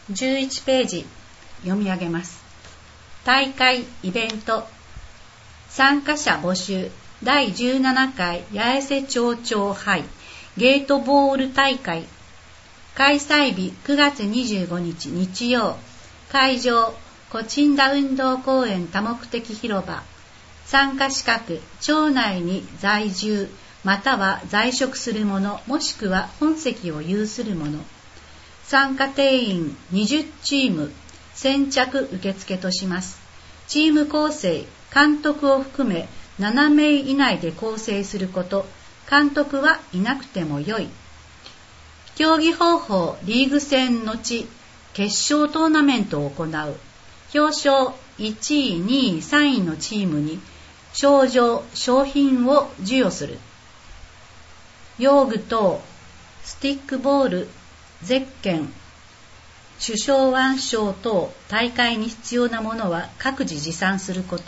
11ページ読み上げます。大会イベント参加者募集第17回八重瀬町長杯ゲートボール大会開催日9月25日日曜会場コチンダ運動公園多目的広場参加資格町内に在住または在職する者もしくは本籍を有する者参加定員20チーム先着受付とします。チーム構成監督を含め7名以内で構成すること監督はいなくてもよい。競技方法リーグ戦のち決勝トーナメントを行う。表彰1位2位3位のチームに賞状賞品を授与する。用具等スティックボールゼッケン主将腕章等大会に必要なものは各自持参すること。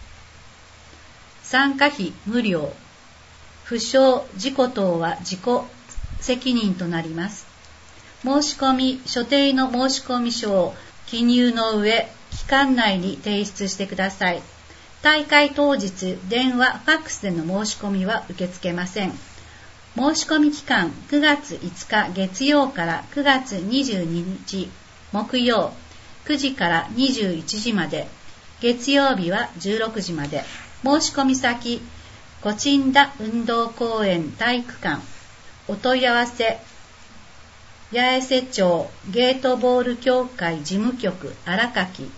参加費無料。負傷事故等は自己責任となります。申し込み所定の申込書を記入の上期間内に提出してください。大会当日電話ファックスでの申し込みは受け付けません。申し込み期間9月5日月曜から9月22日木曜9時から21時まで月曜日は16時まで申し込み先コチンダ運動公園体育館お問い合わせ八重瀬町ゲートボール協会事務局荒垣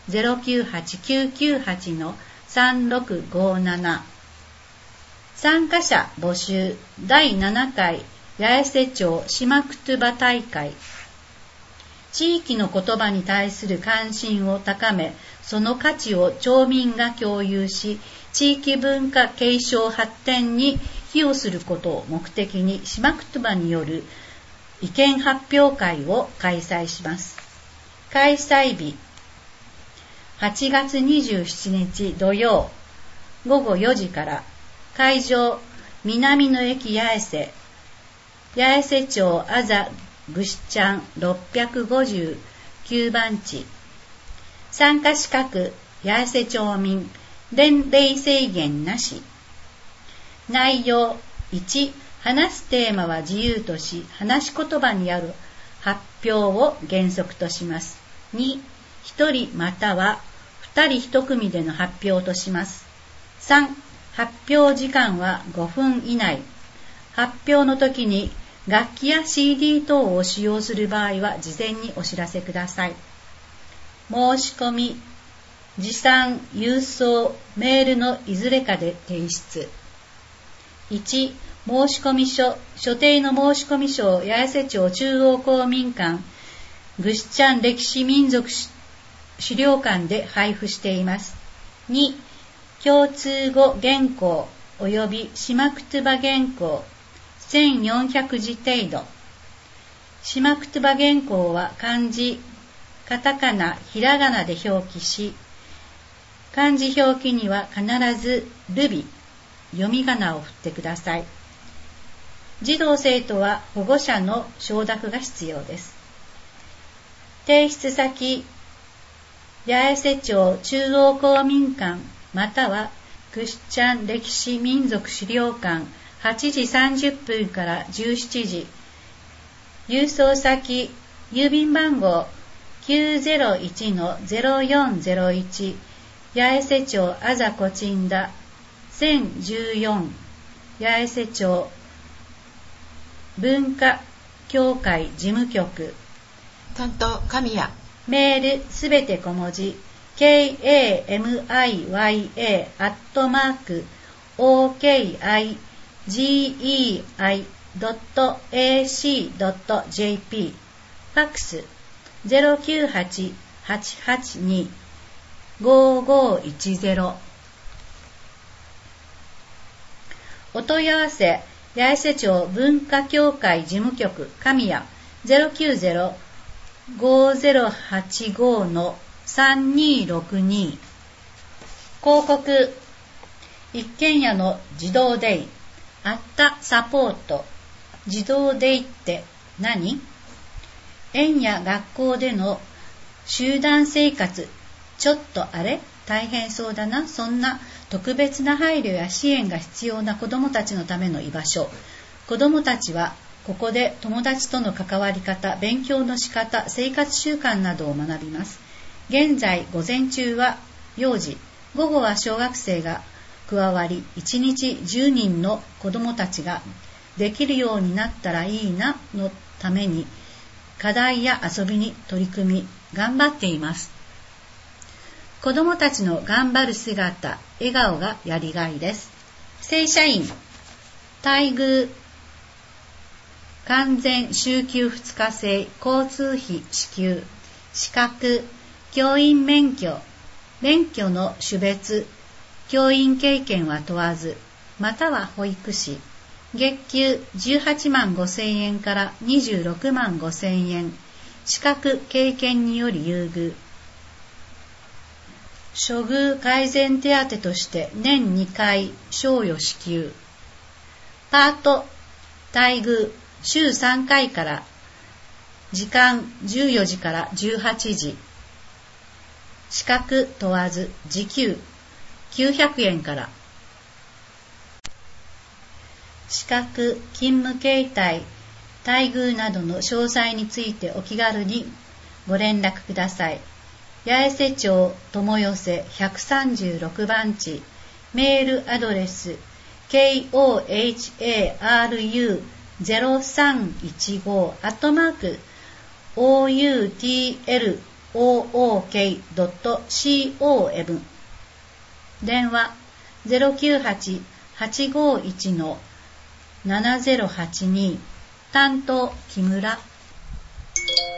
098-998-3657 参加者募集第7回八重瀬町シマクトゥバ大会地域の言葉に対する関心を高めその価値を町民が共有し地域文化継承発展に寄与することを目的にシマクトゥバによる意見発表会を開催します。開催日8月27日土曜午後4時から会場南の駅八重瀬八重瀬町あざぐしちゃん659番地参加資格八重瀬町民年齢制限なし内容1話すテーマは自由とし話し言葉にある発表を原則とします。2、1人または2人1組での発表とします。3、発表時間は5分以内。発表の時に楽器や CD 等を使用する場合は事前にお知らせください。申し込み、持参、郵送、メールのいずれかで提出。1、申込書、所定の申込書を八重瀬町中央公民館、ぐしちゃん歴史民族資料館で配布しています。2、共通語原稿及びシマクトゥバ原稿1400字程度。シマクトゥバ原稿は漢字、カタカナ、ひらがなで表記し、漢字表記には必ずルビ、読み仮名を振ってください。児童生徒は保護者の承諾が必要です。提出先、八重瀬町中央公民館またはぐしちゃん歴史民族資料館8時30分から17時。郵送先、郵便番号 901-0401 八重瀬町あざこちんだ1014八重瀬町文化協会事務局担当神谷メールすべて小文字 KAMIYA@okigei.ac.jp ファックス 098-882-5510 お問い合わせ八重瀬町文化協会事務局神谷 090-5085-3262 広告一軒家の自動デイあったサポート自動デイって何園や学校での集団生活、ちょっとあれ大変そうだな、そんな特別な配慮や支援が必要な子どもたちのための居場所。子どもたちはここで友達との関わり方、勉強の仕方、生活習慣などを学びます。現在午前中は幼児、午後は小学生が加わり、1日10人の子どもたちができるようになったらいいなのために課題や遊びに取り組み頑張っています。子どもたちの頑張る姿、笑顔がやりがいです。正社員、待遇、完全週休2日制、交通費支給、資格、教員免許、免許の種別、教員経験は問わず、または保育士、月給18万5千円から26万5千円、資格経験により優遇、処遇改善手当として年2回賞与支給、パート、待遇、週3回から時間14時から18時、資格問わず時給900円から、資格、勤務形態、待遇などの詳細についてお気軽にご連絡ください。八重瀬町友寄136番地、メールアドレス koharu0315@outlook.com、 電話 098-851-7082、担当木村。